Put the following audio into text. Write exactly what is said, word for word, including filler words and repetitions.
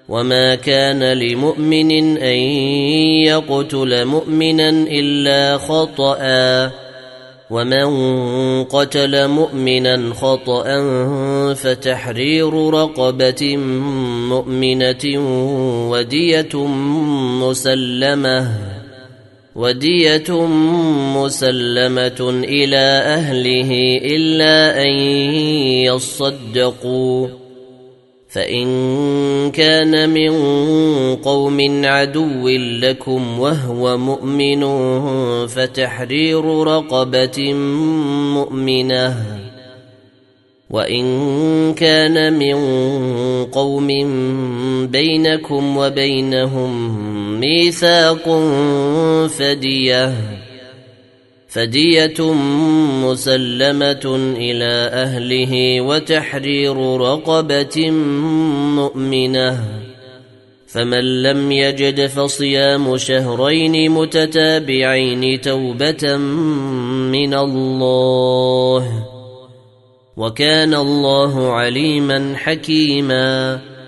وما كان لمؤمن أن يقتل مؤمنا إلا خطأ ومن قتل مؤمنا خطأ فتحرير رقبة مؤمنة ودية مسلمة ودية مسلمة إلى أهله إلا أن يصدقوا فإن كان من قوم عدو لكم وهو مؤمن فتحرير رقبة مؤمنة وإن كان من قوم بينكم وبينهم ميثاق فدية فدية مسلمة إلى أهله وتحرير رقبة مؤمنة فمن لم يجد فصيام شهرين متتابعين توبة من الله وكان الله عليما حكيما.